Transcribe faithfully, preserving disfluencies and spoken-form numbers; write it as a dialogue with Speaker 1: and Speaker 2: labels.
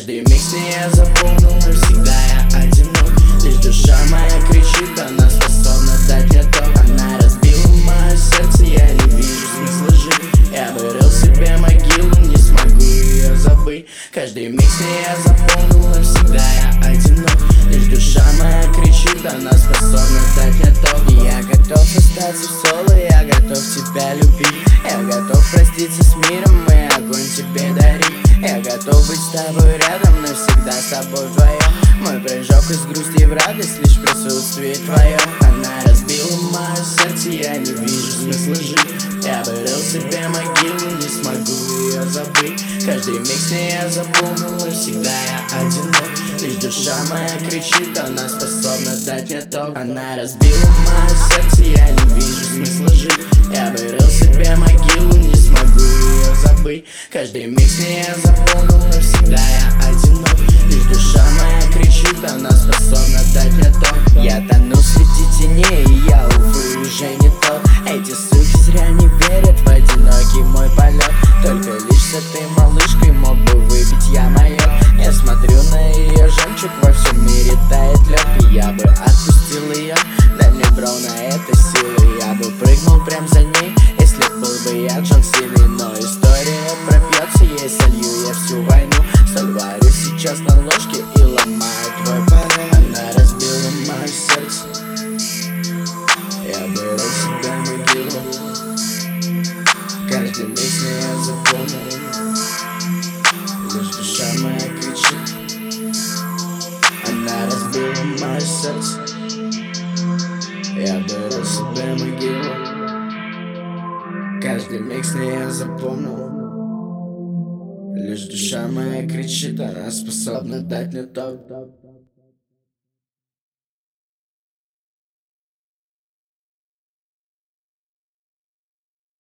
Speaker 1: Каждый микс не я запомнил, навсегда я одинок. Лишь душа моя кричит, она способна дать мне ток. Она разбила мое сердце, я не вижу смысла жить. Я бы рыл себе могилу, не смогу ее забыть. Каждый микс не я запомнил, навсегда я одинок. Лишь душа моя кричит, она способна дать мне ток. И я готов остаться в соло, я готов тебя любить. Я готов проститься с миром и огонь тебе дарить. Я готов быть с тобой рядом, навсегда с тобой вдвоем. Мой прыжок из грусти в радость, лишь присутствие твое. Она разбила мое сердце, я не вижу смысла жить. Я бы рыл себе могилу, не смогу ее забыть. Каждый микс не я запомнил, навсегда я одинок. Лишь душа моя кричит, она способна дать мне ток. Она разбила мое сердце, я не вижу смысла жить. Я бы рыл себе могилу, не смогу ее забыть. Каждый микс не я запомнил, навсегда я одинок. Лишь душа моя кричит, она способна дать мне ток. Я тону среди теней, и я, увы, уже не тот. Эти суки зря не верят в одинокий мой полет. Только лишь с этой малышкой мог бы выпить я моё. Я смотрю на ее жемчуг, во всем мире тает лед. И я бы отпустил ее, дай мне, бро, на это силы. Я бы прыгнул прям за ней, если был бы я Джон Синой. Но история пропьется, ей солью я всю войну. Соль варю сейчас на ложке и ломаю твой порог. Она разбила мое сердце, я бы рыл себе могилу. Каждый микс не я запомнил, лишь душа моя кричит. Она разбила мое сердце, я бы рыл себе могилу. Каждый микс не я запомнил, лишь душа моя кричит, она способна дать мне ток.